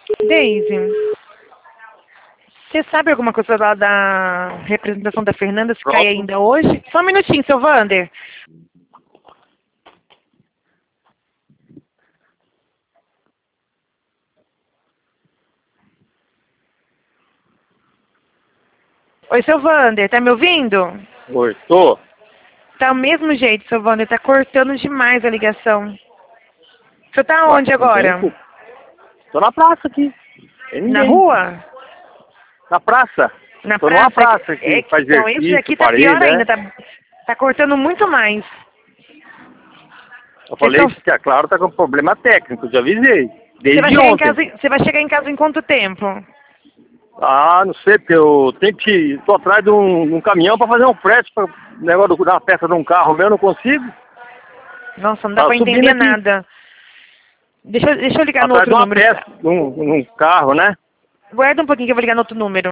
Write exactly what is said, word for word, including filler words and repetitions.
Deise, você sabe alguma coisa lá da representação da Fernanda, se cai Pronto. ainda hoje? Só um minutinho, seu Wander. Oi, seu Wander, tá me ouvindo? Oi, tô. Tá do mesmo jeito, seu Wander, tá cortando demais a ligação. Você tá Ué, onde não tem agora? culpa. Tô na praça aqui. Tem Na ninguém. rua? Na praça. Na Tô numa praça? praça É, aqui, faz então, esse exercício, daqui tá pior parede, ainda, né? tá, tá cortando muito mais. Eu Vocês falei tão- que a Claro tá com problema técnico, já avisei. Você vai Desde chegar em ontem. casa, você vai chegar em casa em quanto tempo? Ah, não sei, porque eu tenho que... Tô atrás de um, de um caminhão pra fazer um frete, pra negócio do- da peça de um carro meu, eu não consigo. Nossa, não dá Tá pra subindo entender aqui. nada. Deixa, eu- deixa eu ligar no Atrás de outro uma número. peça, de um, de um carro, né? Guarda um pouquinho que eu vou ligar no outro número.